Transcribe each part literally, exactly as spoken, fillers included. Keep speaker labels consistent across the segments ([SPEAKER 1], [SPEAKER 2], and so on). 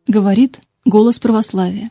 [SPEAKER 1] Говорит голос православия.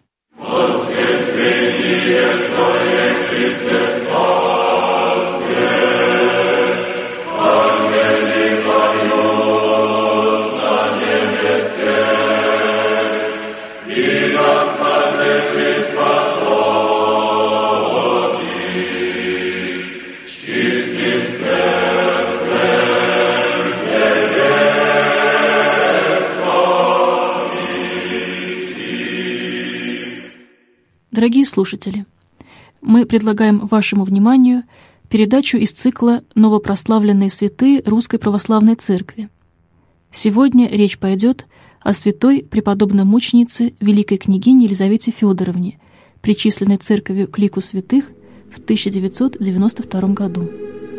[SPEAKER 1] Дорогие слушатели, мы предлагаем вашему вниманию передачу из цикла «Новопрославленные святые Русской Православной Церкви». Сегодня речь пойдет о святой преподобной мученице великой княгине Елизавете Федоровне, причисленной церковью к лику святых в тысяча девятьсот девяносто втором году.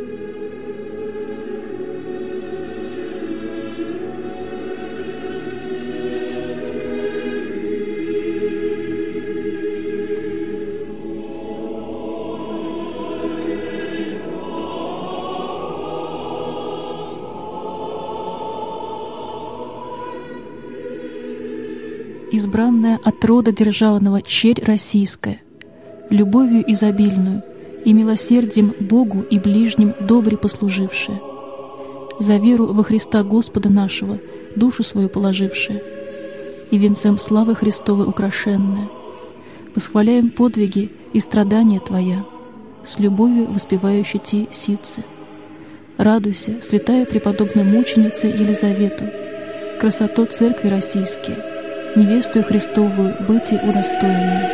[SPEAKER 1] Избранная от рода державного черь российская, любовью изобильную и милосердием Богу и ближним добре послужившая, за веру во Христа Господа нашего душу свою положившая и венцем славы Христовой украшенная, восхваляем подвиги и страдания Твоя, с любовью воспевающей Ти ситцы. Радуйся, святая преподобная мученица Елизавету, красоту церкви российские, невесту Христовую быти удостоенную.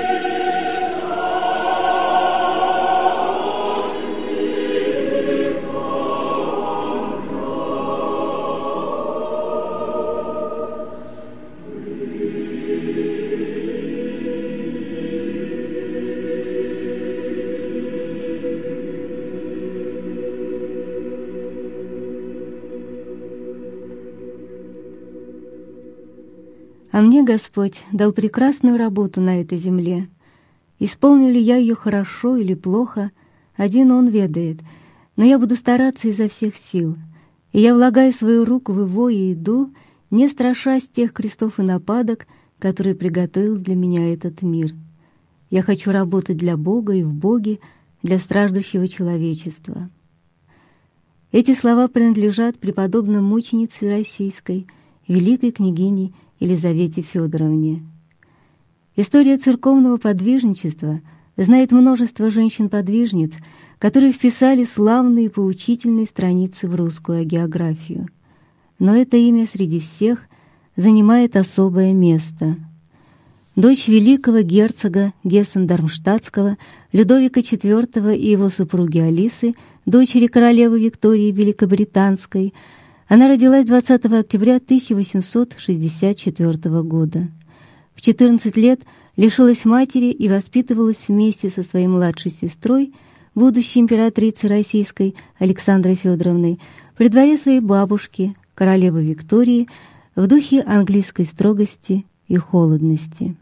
[SPEAKER 2] А мне Господь дал прекрасную работу на этой земле. Исполнил ли я ее хорошо или плохо, один Он ведает, но я буду стараться изо всех сил, и я влагаю свою руку в его и иду, не страшась тех крестов и нападок, которые приготовил для меня этот мир. Я хочу работать для Бога и в Боге, для страждущего человечества. Эти слова принадлежат преподобной мученице российской, великой княгине Елизавете Федоровне. История церковного подвижничества знает множество женщин-подвижниц, которые вписали славные и поучительные страницы в русскую агеографию. Но это имя среди всех занимает особое место. Дочь великого герцога Гессен-Дармштадтского Людовика четвёртого и его супруги Алисы, дочери королевы Виктории Великобританской, она родилась двадцатого октября тысяча восемьсот шестьдесят четвёртого года. В четырнадцать лет лишилась матери и воспитывалась вместе со своей младшей сестрой, будущей императрицей российской Александрой Федоровной, при дворе своей бабушки, королевы Виктории, в духе английской строгости и холодности.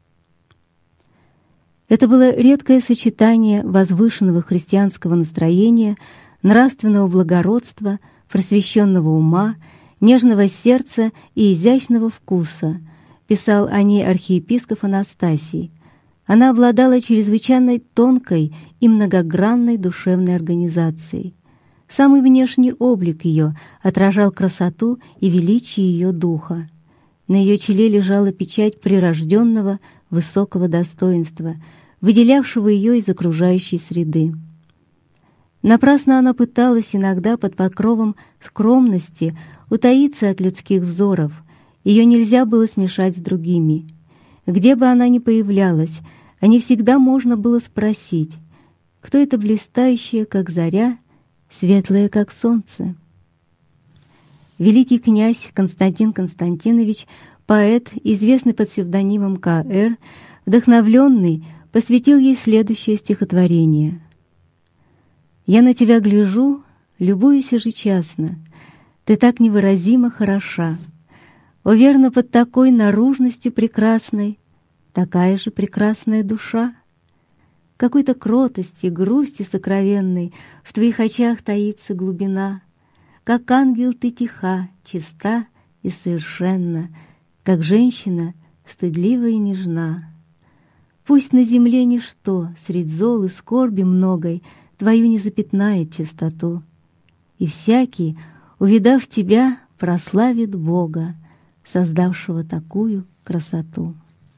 [SPEAKER 2] Это было редкое сочетание возвышенного христианского настроения, нравственного благородства, просвещенного ума, нежного сердца и изящного вкуса, писал о ней архиепископ Анастасий. Она обладала чрезвычайно тонкой и многогранной душевной организацией. Самый внешний облик ее отражал красоту и величие ее духа. На ее челе лежала печать прирожденного высокого достоинства, выделявшего ее из окружающей среды. Напрасно она пыталась иногда под покровом скромности утаиться от людских взоров. Ее нельзя было смешать с другими. Где бы она ни появлялась, о ней всегда можно было спросить, кто это блистающая, как заря, светлая, как солнце. Великий князь Константин Константинович, поэт, известный под псевдонимом Ка Эр, вдохновленный, посвятил ей следующее стихотворение. «Я на тебя гляжу, любуюсь ежечасно, ты так невыразимо хороша. О, верно, под такой наружностью прекрасной такая же прекрасная душа. Какой-то кротости, грусти сокровенной в твоих очах таится глубина. Как ангел ты тиха, чиста и совершенна, как женщина стыдлива и нежна. Пусть на земле ничто, средь зол и скорби многой, твою не запятнает чистоту. И всякий, увидав тебя, прославит Бога, создавшего такую красоту.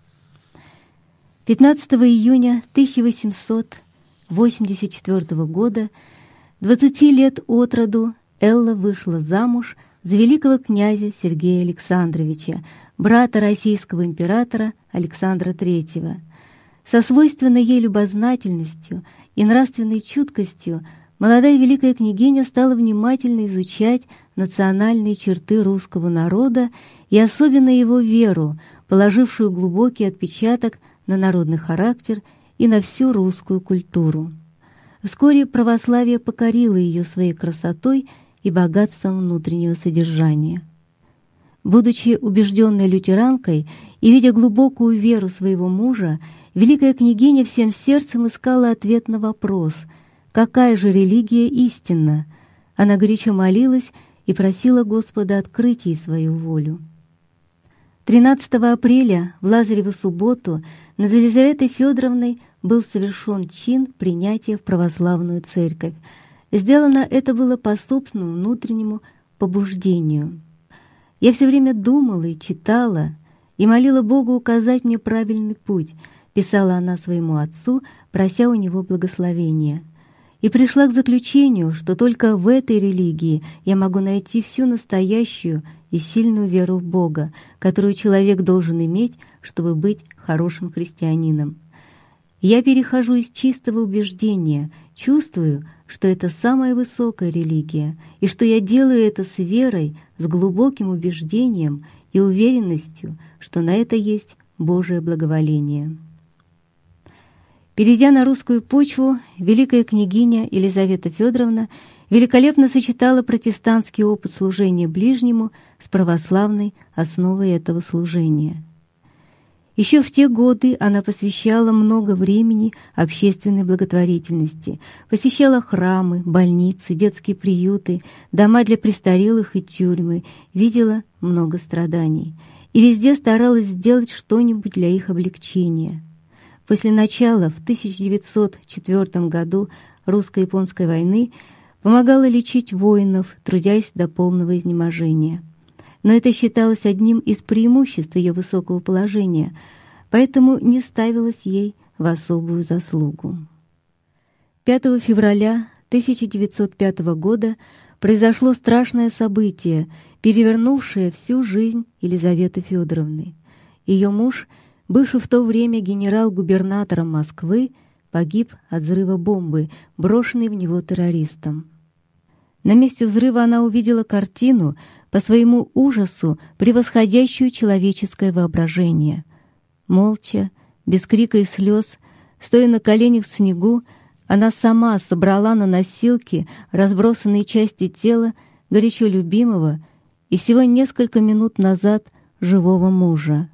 [SPEAKER 2] пятнадцатого июня тысяча восемьсот восемьдесят четвёртого года, двадцати лет от роду, Элла вышла замуж за великого князя Сергея Александровича, брата российского императора Александра Третьего. Со свойственной ей любознательностью и нравственной чуткостью молодая великая княгиня стала внимательно изучать национальные черты русского народа и особенно его веру, положившую глубокий отпечаток на народный характер и на всю русскую культуру. Вскоре православие покорило ее своей красотой и богатством внутреннего содержания. Будучи убежденной лютеранкой и видя глубокую веру своего мужа, великая княгиня всем сердцем искала ответ на вопрос, какая же религия истинна. Она горячо молилась и просила Господа открыть ей свою волю. тринадцатого апреля в Лазареву субботу над Елизаветой Федоровной был совершен чин принятия в православную церковь. Сделано это было по собственному внутреннему побуждению. Я все время думала и читала, и молила Бога указать мне правильный путь, писала она своему отцу, прося у него благословения. И пришла к заключению, что только в этой религии я могу найти всю настоящую и сильную веру в Бога, которую человек должен иметь, чтобы быть хорошим христианином. Я перехожу из чистого убеждения, чувствую, что это самая высокая религия, и что я делаю это с верой, с глубоким убеждением и уверенностью, что на это есть Божие благоволение. Перейдя на русскую почву, великая княгиня Елизавета Федоровна великолепно сочетала протестантский опыт служения ближнему с православной основой этого служения. Еще в те годы она посвящала много времени общественной благотворительности, посещала храмы, больницы, детские приюты, дома для престарелых и тюрьмы, видела много страданий и везде старалась сделать что-нибудь для их облегчения. После начала в тысяча девятьсот четвёртом году русско-японской войны помогала лечить воинов, трудясь до полного изнеможения. Но это считалось одним из преимуществ ее высокого положения, поэтому не ставилось ей в особую заслугу. пятого февраля тысяча девятьсот пятого года произошло страшное событие, перевернувшее всю жизнь Елизаветы Федоровны. Ее муж, бывший в то время генерал-губернатором Москвы, погиб от взрыва бомбы, брошенной в него террористом. На месте взрыва она увидела картину, по своему ужасу превосходящую человеческое воображение. Молча, без крика и слез, стоя на коленях в снегу, она сама собрала на носилки разбросанные части тела горячо любимого и всего несколько минут назад живого мужа.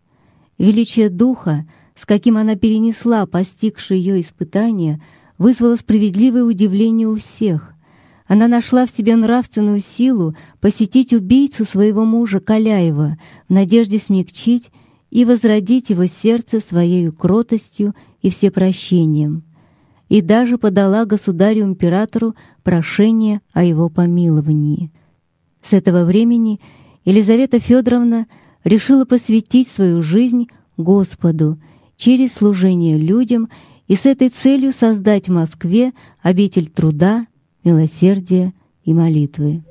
[SPEAKER 2] Величие духа, с каким она перенесла постигшее ее испытание, вызвало справедливое удивление у всех. Она нашла в себе нравственную силу посетить убийцу своего мужа Каляева в надежде смягчить и возродить его сердце своей кротостью и всепрощением, и даже подала государю-императору прошение о его помиловании. С этого времени Елизавета Федоровна решила посвятить свою жизнь Господу через служение людям и с этой целью создать в Москве обитель труда, милосердия и молитвы.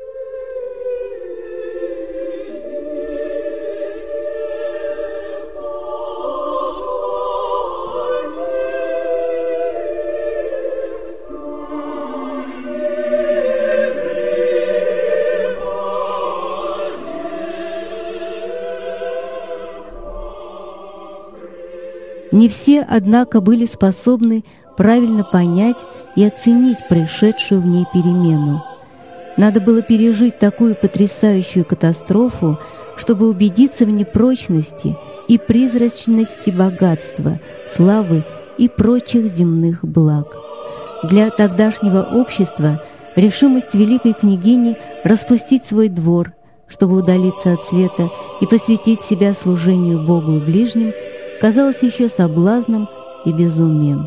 [SPEAKER 2] Не все, однако, были способны правильно понять и оценить происшедшую в ней перемену. Надо было пережить такую потрясающую катастрофу, чтобы убедиться в непрочности и призрачности богатства, славы и прочих земных благ. Для тогдашнего общества решимость великой княгини распустить свой двор, чтобы удалиться от света и посвятить себя служению Богу и ближним, казалось еще соблазном и безумием.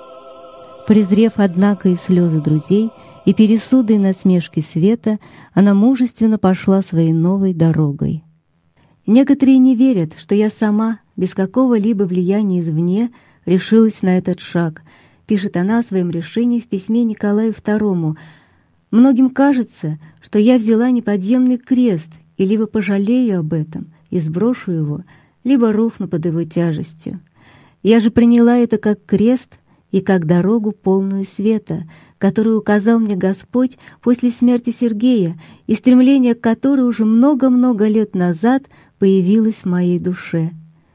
[SPEAKER 2] Презрев, однако, и слезы друзей, и пересуды и насмешки света, она мужественно пошла своей новой дорогой. Некоторые не верят, что я сама, без какого-либо влияния извне, решилась на этот шаг, пишет она о своем решении в письме Николаю второму. Многим кажется, что я взяла неподъемный крест и либо пожалею об этом и сброшу его, либо рухну под его тяжестью. Я же приняла это как крест и как дорогу, полную света, которую указал мне Господь после смерти Сергея, и стремление к которой уже много-много лет назад появилось в моей душе.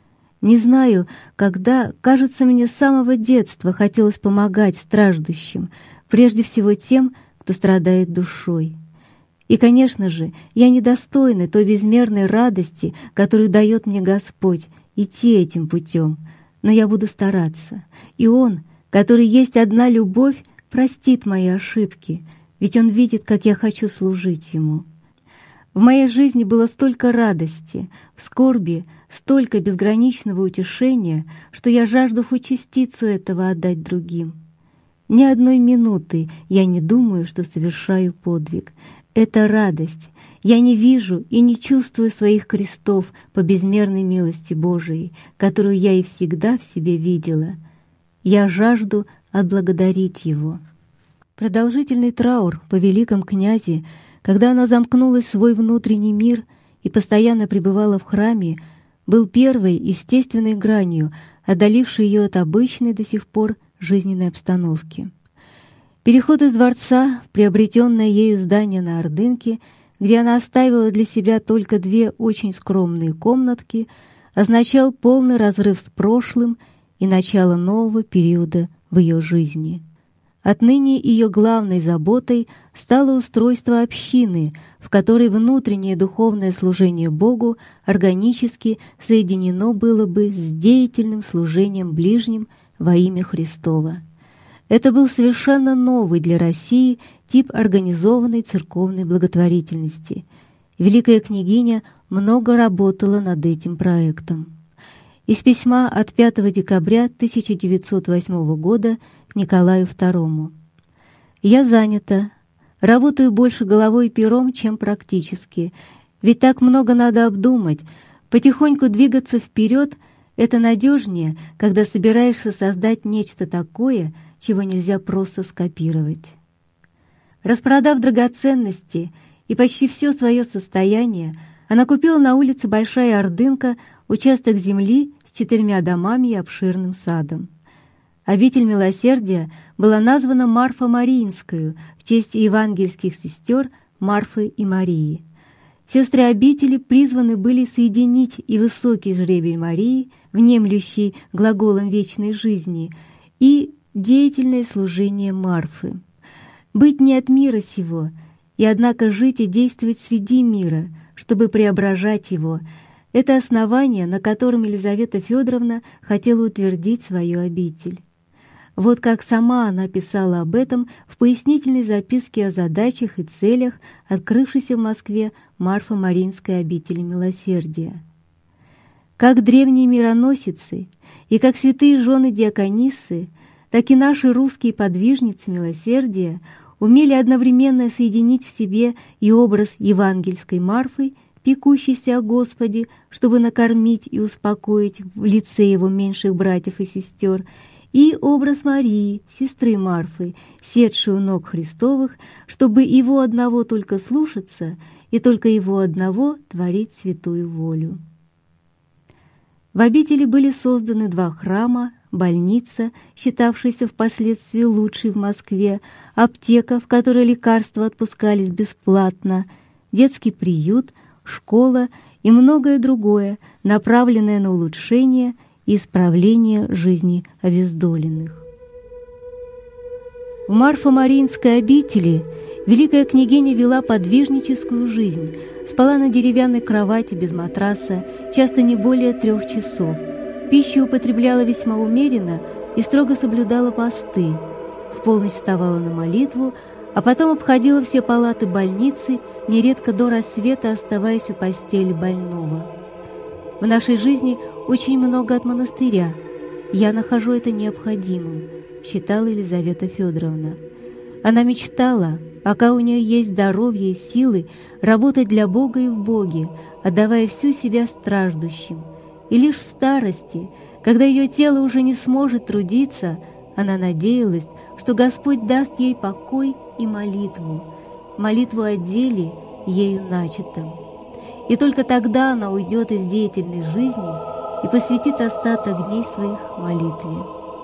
[SPEAKER 2] Не знаю, когда, кажется, мне с самого детства хотелось помогать страждущим, прежде всего тем, кто страдает душой. И, конечно же, я недостойна той безмерной радости, которую дает мне Господь, идти этим путем, но я буду стараться, и Он, который есть одна любовь, простит мои ошибки, ведь Он видит, как я хочу служить Ему. В моей жизни было столько радости, в скорби столько безграничного утешения, что я жажду хоть частицу этого отдать другим. Ни одной минуты я не думаю, что совершаю подвиг. Это радость. Я не вижу и не чувствую своих крестов по безмерной милости Божией, которую я и всегда в себе видела. Я жажду отблагодарить Его. Продолжительный траур по великом князе, когда она замкнулась в свой внутренний мир и постоянно пребывала в храме, был первой естественной гранью, отдалившей ее от обычной до сих пор жизненной обстановки. Переход из дворца в приобретенное ею здание на Ордынке, где она оставила для себя только две очень скромные комнатки, означал полный разрыв с прошлым и начало нового периода в ее жизни. Отныне ее главной заботой стало устройство общины, в которой внутреннее духовное служение Богу органически соединено было бы с деятельным служением ближним во имя Христово. Это был совершенно новый для России тип организованной церковной благотворительности. Великая княгиня много работала над этим проектом. Из письма от пятого декабря тысяча девятьсот восьмого года к Николаю второму. «Я занята. Работаю больше головой и пером, чем практически. Ведь так много надо обдумать. Потихоньку двигаться вперед — это надежнее, когда собираешься создать нечто такое, чего нельзя просто скопировать». Распродав драгоценности и почти все свое состояние, она купила на улице Большая Ордынка участок земли с четырьмя домами и обширным садом. Обитель милосердия была названа Марфа-Мариинскою в честь евангельских сестер Марфы и Марии. Сестры обители призваны были соединить и высокий жребий Марии, внемлющий глаголом вечной жизни, и деятельное служение Марфы. Быть не от мира сего, и однако жить и действовать среди мира, чтобы преображать его — это основание, на котором Елизавета Федоровна хотела утвердить свою обитель. Вот как сама она писала об этом в пояснительной записке о задачах и целях, открывшейся в Москве Марфо-Мариинской обители милосердия. Как древние мироносицы и как святые жены диакониссы, так и наши русские подвижницы милосердия умели одновременно соединить в себе и образ евангельской Марфы, пекущейся о Господе, чтобы накормить и успокоить в лице Его меньших братьев и сестер, и образ Марии, сестры Марфы, седшей у ног Христовых, чтобы Его одного только слушаться и только Его одного творить святую волю. В обители были созданы два храма, больница, считавшаяся впоследствии лучшей в Москве, аптека, в которой лекарства отпускались бесплатно, детский приют, школа и многое другое, направленное на улучшение и исправление жизни обездоленных. В Марфо-Мариинской обители великая княгиня вела подвижническую жизнь, спала на деревянной кровати без матраса, часто не более трех часов, пищу употребляла весьма умеренно и строго соблюдала посты. В полночь вставала на молитву, а потом обходила все палаты больницы, нередко до рассвета оставаясь у постели больного. В нашей жизни очень много от монастыря. Я нахожу это необходимым, считала Елизавета Федоровна. Она мечтала, пока у нее есть здоровье и силы, работать для Бога и в Боге, отдавая всю себя страждущим. И лишь в старости, когда ее тело уже не сможет трудиться, она надеялась, что Господь даст ей покой и молитву, молитву о деле, ею начатом. И только тогда она уйдет из деятельной жизни и посвятит остаток дней своих молитве.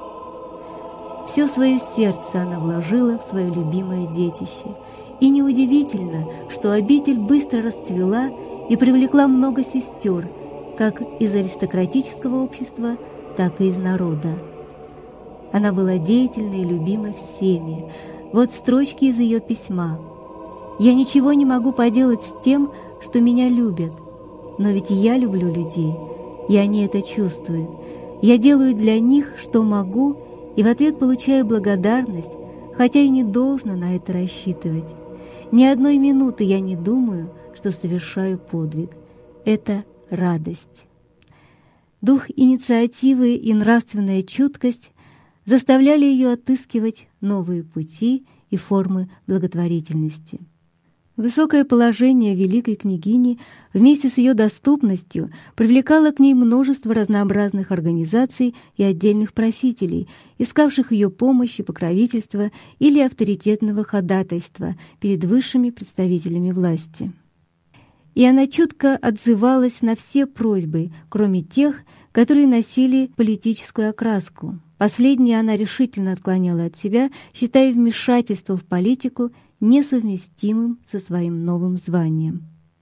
[SPEAKER 2] Все свое сердце она вложила в свое любимое детище. И неудивительно, что обитель быстро расцвела и привлекла много сестер, как из аристократического общества, так и из народа. Она была деятельна и любима всеми. Вот строчки из ее письма. «Я ничего не могу поделать с тем, что меня любят, но ведь и я люблю людей, и они это чувствуют. Я делаю для них, что могу, и в ответ получаю благодарность, хотя и не должна на это рассчитывать. Ни одной минуты я не думаю, что совершаю подвиг. Это радость». Дух инициативы и нравственная чуткость заставляли ее отыскивать новые пути и формы благотворительности. Высокое положение великой княгини вместе с ее доступностью привлекало к ней множество разнообразных организаций и отдельных просителей, искавших ее помощи, покровительства или авторитетного ходатайства перед высшими представителями власти. И она чутко отзывалась на все просьбы, кроме тех, которые носили политическую окраску. Последние она решительно отклоняла от себя, считая вмешательство в политику несовместимым со своим новым званием.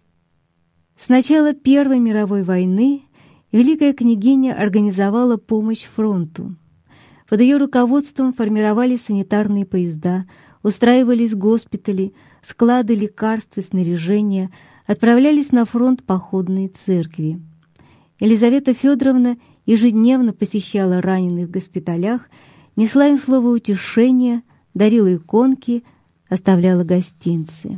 [SPEAKER 2] С начала Первой мировой войны великая княгиня организовала помощь фронту. Под ее руководством формировались санитарные поезда, устраивались госпитали, склады лекарств и снаряжения, отправлялись на фронт походные церкви. Елизавета Федоровна ежедневно посещала раненых в госпиталях, несла им слово утешения, дарила иконки, оставляла гостинцы.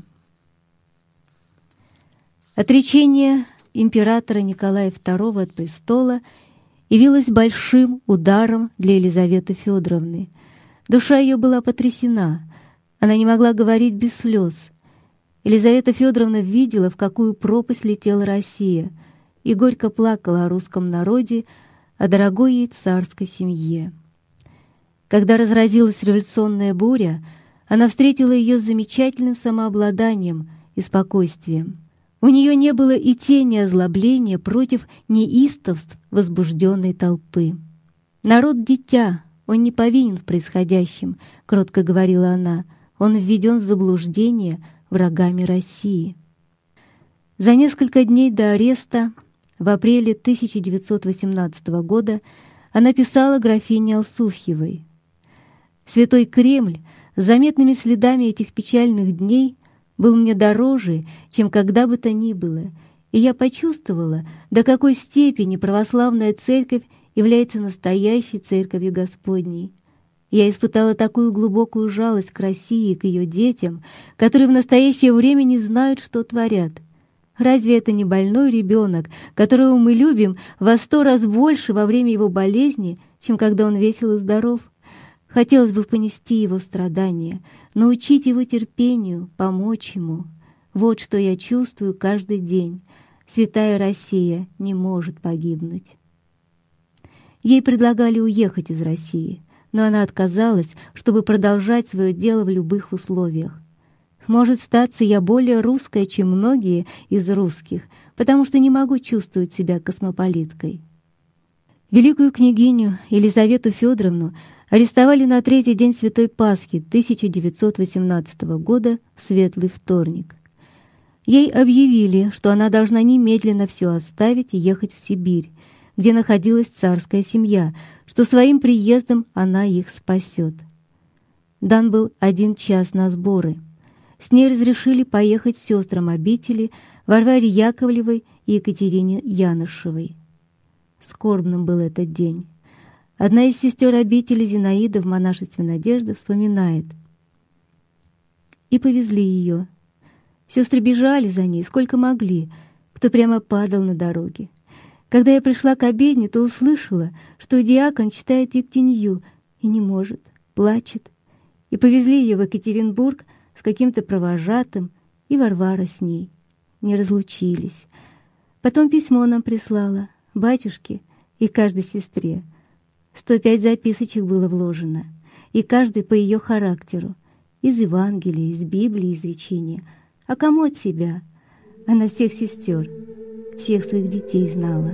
[SPEAKER 2] Отречение императора Николая второго от престола явилось большим ударом для Елизаветы Федоровны. Душа ее была потрясена, она не могла говорить без слез. Елизавета Федоровна видела, в какую пропасть летела Россия, и горько плакала о русском народе, о дорогой ей царской семье. Когда разразилась революционная буря, она встретила ее с замечательным самообладанием и спокойствием. У нее не было и тени озлобления против неистовств возбужденной толпы. «Народ — дитя, он не повинен в происходящем», — кротко говорила она, «он введен в заблуждение врагами России». За несколько дней до ареста, в апреле тысяча девятьсот восемнадцатого года, она писала графине Алсуфьевой: «Святой Кремль с заметными следами этих печальных дней был мне дороже, чем когда бы то ни было, и я почувствовала, до какой степени православная церковь является настоящей церковью Господней. Я испытала такую глубокую жалость к России и к ее детям, которые в настоящее время не знают, что творят. Разве это не больной ребенок, которого мы любим во сто раз больше во время его болезни, чем когда он весел и здоров? Хотелось бы понести его страдания, научить его терпению, помочь ему. Вот что я чувствую каждый день. Святая Россия не может погибнуть». Ей предлагали уехать из России, но она отказалась, чтобы продолжать свое дело в любых условиях. «Может, статься я более русская, чем многие из русских, потому что не могу чувствовать себя космополиткой». Великую княгиню Елизавету Федоровну арестовали на третий день Святой Пасхи тысяча девятьсот восемнадцатого года в Светлый вторник. Ей объявили, что она должна немедленно все оставить и ехать в Сибирь, где находилась царская семья, что своим приездом она их спасет. Дан был один час на сборы. С ней разрешили поехать сестрам обители Варваре Яковлевой и Екатерине Янышевой. Скорбным был этот день. Одна из сестер обители, Зинаида, в монашестве Надежды, вспоминает: и повезли ее. Сестры бежали за ней, сколько могли, кто прямо падал на дороге. Когда я пришла к обедне, то услышала, что диакон читает Ектенью и не может, плачет. И повезли ее в Екатеринбург с каким-то провожатым, и Варвара с ней. Не разлучились. Потом письмо нам прислала, батюшке и каждой сестре. Сто пять записочек было вложено, и каждый по ее характеру, из Евангелия, из Библии, изречения. А кому от себя? Она всех сестер, всех своих детей знала.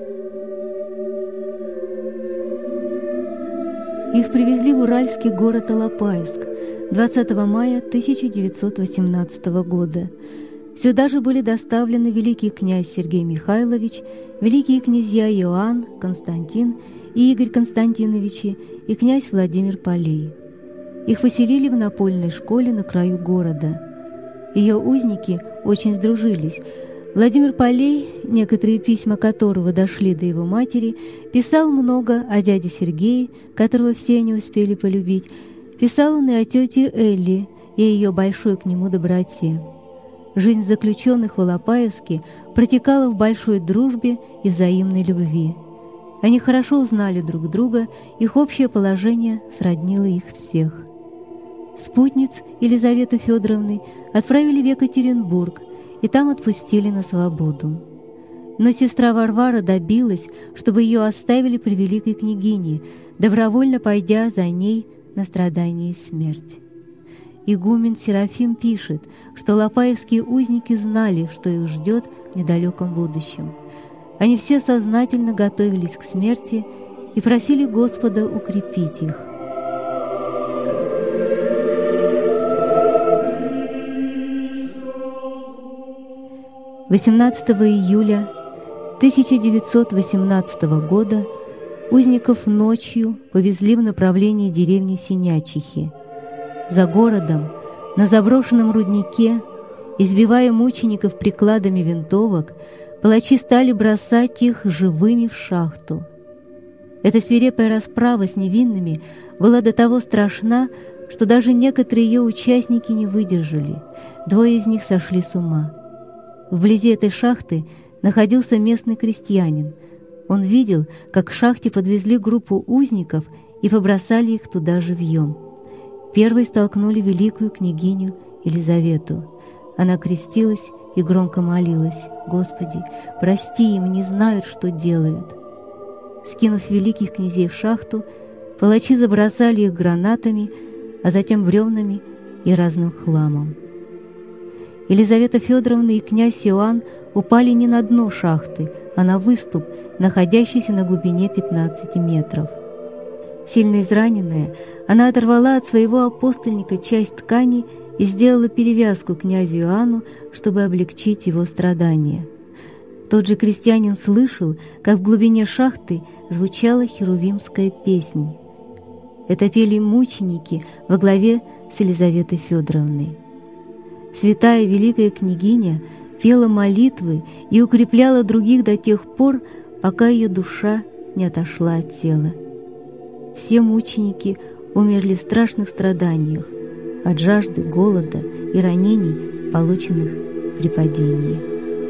[SPEAKER 2] Их привезли в уральский город Алапаевск двадцатого мая тысяча девятьсот восемнадцатого года. Сюда же были доставлены великий князь Сергей Михайлович, великие князья Иоанн, Константин и Игорь Константиновичи и князь Владимир Полей. Их поселили в напольной школе на краю города. Ее узники очень сдружились. Владимир Полей, некоторые письма которого дошли до его матери, писал много о дяде Сергее, которого все они успели полюбить. Писал он и о тете Элли и о ее большой к нему доброте. Жизнь заключенных в Алапаевске протекала в большой дружбе и взаимной любви. Они хорошо узнали друг друга, их общее положение сроднило их всех. Спутниц Елизаветы Федоровны отправили в Екатеринбург, и там отпустили на свободу. Но сестра Варвара добилась, чтобы ее оставили при великой княгине, добровольно пойдя за ней на страдания и смерть. Игумен Серафим пишет, что лапаевские узники знали, что их ждет в недалеком будущем. Они все сознательно готовились к смерти и просили Господа укрепить их. восемнадцатого июля тысяча девятьсот восемнадцатого года узников ночью повезли в направлении деревни Синячихи. За городом, на заброшенном руднике, избивая мучеников прикладами винтовок, палачи стали бросать их живыми в шахту. Эта свирепая расправа с невинными была до того страшна, что даже некоторые ее участники не выдержали, двое из них сошли с ума. Вблизи этой шахты находился местный крестьянин. Он видел, как к шахте подвезли группу узников и побросали их туда живьем. Первой столкнули великую княгиню Елизавету. Она крестилась и громко молилась: «Господи, прости им, не знают, что делают». Скинув великих князей в шахту, палачи забросали их гранатами, а затем бревнами и разным хламом. Елизавета Федоровна и князь Иоанн упали не на дно шахты, а на выступ, находящийся на глубине пятнадцати метров. Сильно израненная, она оторвала от своего апостольника часть ткани и сделала перевязку князю Иоанну, чтобы облегчить его страдания. Тот же крестьянин слышал, как в глубине шахты звучала херувимская песнь. Это пели мученики во главе с Елизаветой Федоровной. Святая великая княгиня пела молитвы и укрепляла других до тех пор, пока ее душа не отошла от тела. Все мученики умерли в страшных страданиях от жажды, голода и ранений, полученных при падении.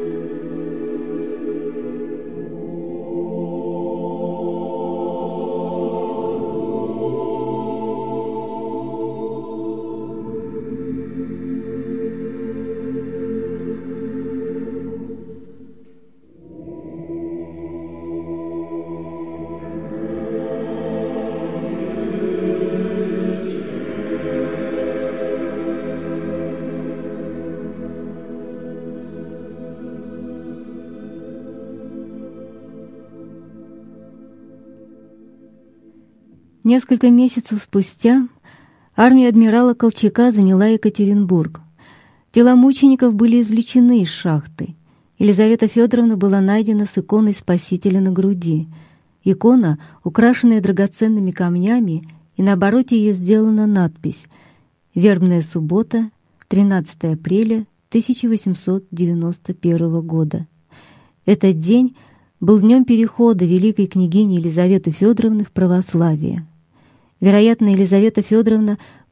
[SPEAKER 2] Несколько месяцев спустя армия адмирала Колчака заняла Екатеринбург. Тела мучеников были извлечены из шахты. Елизавета Федоровна была найдена с иконой Спасителя на груди. Икона, украшенная драгоценными камнями, и на обороте ее сделана надпись «Вербная суббота, тринадцатого апреля тысяча восемьсот девяносто первого года». Этот день был днем перехода великой княгини Елизаветы Федоровны в православие. Вероятно, Елизавета Федоровна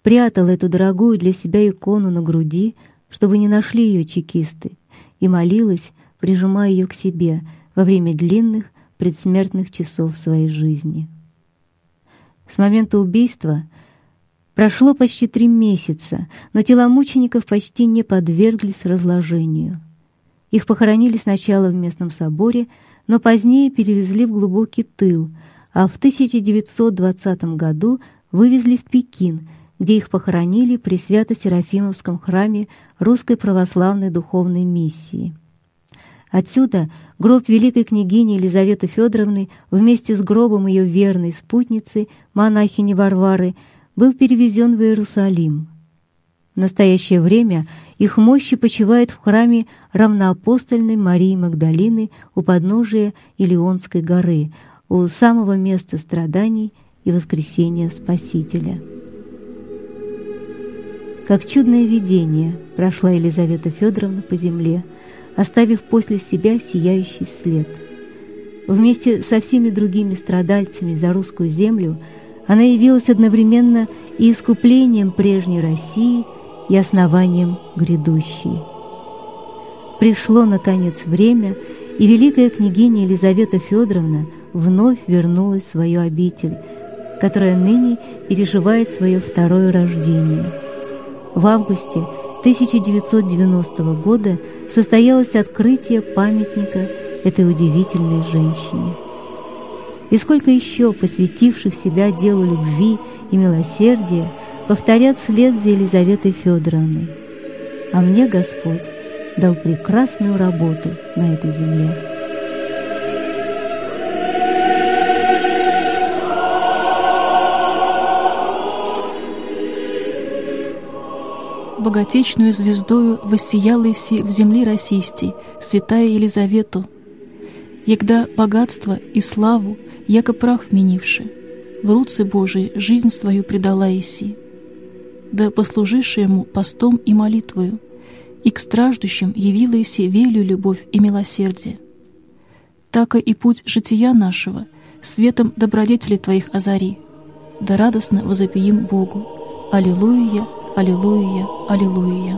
[SPEAKER 2] прятала эту дорогую для себя икону на груди, чтобы не нашли ее чекисты, и молилась, прижимая ее к себе во время длинных предсмертных часов своей жизни. С момента убийства прошло почти три месяца, но тела мучеников почти не подверглись разложению. Их похоронили сначала в местном соборе, но позднее перевезли в глубокий тыл, а в тысяча девятьсот двадцатом году вывезли в Пекин, где их похоронили при Свято-Серафимовском храме Русской Православной Духовной Миссии. Отсюда гроб великой княгини Елизаветы Федоровны вместе с гробом ее верной спутницы, монахини Варвары, был перевезен в Иерусалим. В настоящее время их мощи почивают в храме равноапостольной Марии Магдалины у подножия Илионской горы, у самого места страданий и воскресения Спасителя. Как чудное видение прошла Елизавета Федоровна по земле, оставив после себя сияющий след. Вместе со всеми другими страдальцами за русскую землю она явилась одновременно и искуплением прежней России, и основанием грядущей. Пришло, наконец, время, и великая княгиня Елизавета Федоровна вновь вернулась в свою обитель, которая ныне переживает свое второе рождение. В августе тысяча девятьсот девяностого года состоялось открытие памятника этой удивительной женщине. И сколько еще посвятивших себя делу любви и милосердия повторят вслед за Елизаветой Федоровной. А мне Господь дал прекрасную работу на этой земле.
[SPEAKER 1] Богатечную звездою воссияла иси в земле российской святая Елизавету, егда богатство и славу, яко прах вменивши, в руцы Божии жизнь свою предала иси, да послуживши ему постом и молитвою, и к страждущим явила иси велю любовь и милосердие. Тако и путь жития нашего светом добродетелей Твоих озари, да радостно возопиим Богу. Аллилуйя, аллилуйя, аллилуйя.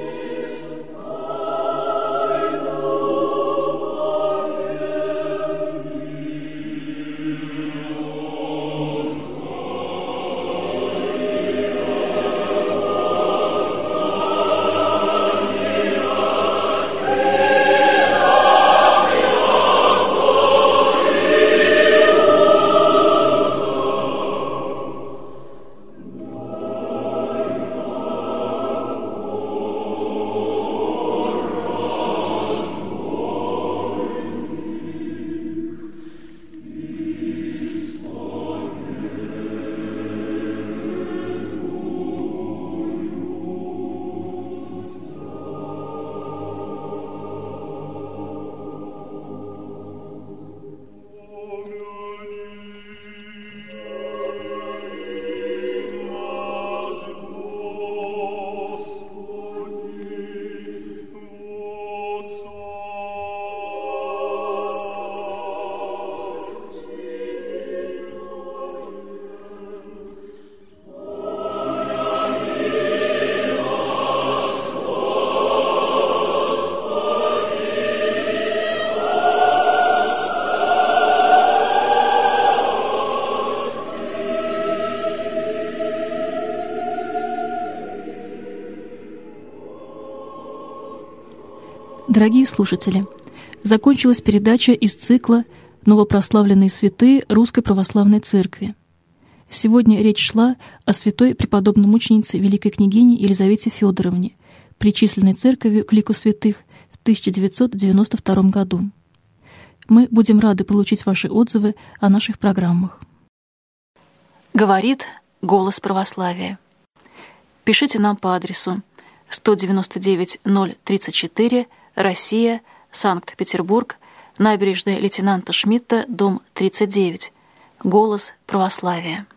[SPEAKER 1] Дорогие слушатели, закончилась передача из цикла «Новопрославленные святые Русской Православной Церкви». Сегодня речь шла о святой преподобной мученице великой княгине Елизавете Федоровне, причисленной церковью к лику святых в тысяча девятьсот девяносто втором году. Мы будем рады получить ваши отзывы о наших программах. Говорит голос православия. Пишите нам по адресу сто девяносто девять ноль тридцать четыре, Россия, Санкт-Петербург, набережная лейтенанта Шмидта, дом тридцать девять. Голос православия.